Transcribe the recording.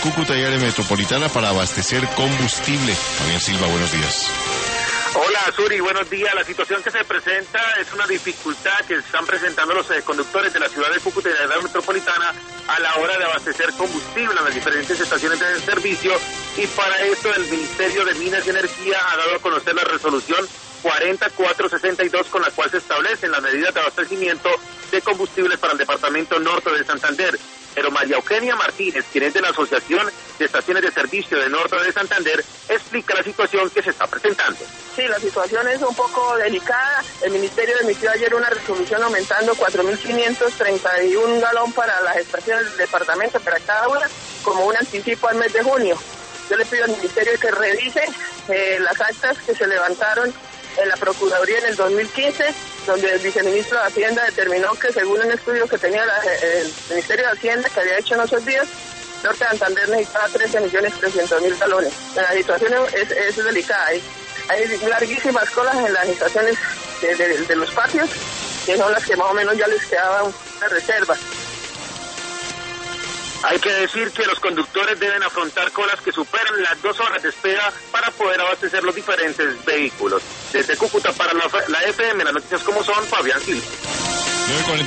Cúcuta y área metropolitana para abastecer combustible. Fabián Silva, buenos días. Hola, Suri, buenos días. La situación que se presenta es una dificultad que están presentando los conductores de la ciudad de Cúcuta y de la área metropolitana a la hora de abastecer combustible en las diferentes estaciones de servicio, y para esto el Ministerio de Minas y Energía ha dado a conocer la resolución 4462 con la cual se establecen las medidas de abastecimiento de combustible para el departamento norte de Santander. Pero María Eugenia Martínez, quien es de la Asociación de Estaciones de Servicio de Norte de Santander, explica la situación que se está presentando. Sí, la situación es un poco delicada. El Ministerio emitió ayer una resolución aumentando 4.531 galón para las estaciones del departamento, para cada una, como un anticipo al mes de junio. Yo le pido al Ministerio que revise las actas que se levantaron en la Procuraduría en el 2015, donde el viceministro de Hacienda determinó que, según un estudio que tenía el Ministerio de Hacienda que había hecho en esos días, Norte de Santander necesitaba 13.300.000 galones. La situación es delicada. Hay larguísimas colas en las estaciones de los patios, que son las que más o menos ya les quedaban una reserva. Hay que decir que los conductores deben afrontar colas que superan las 2 horas de espera para poder abastecer los diferentes vehículos. Desde Cúcuta para la FM, las noticias como son, Fabián Silva.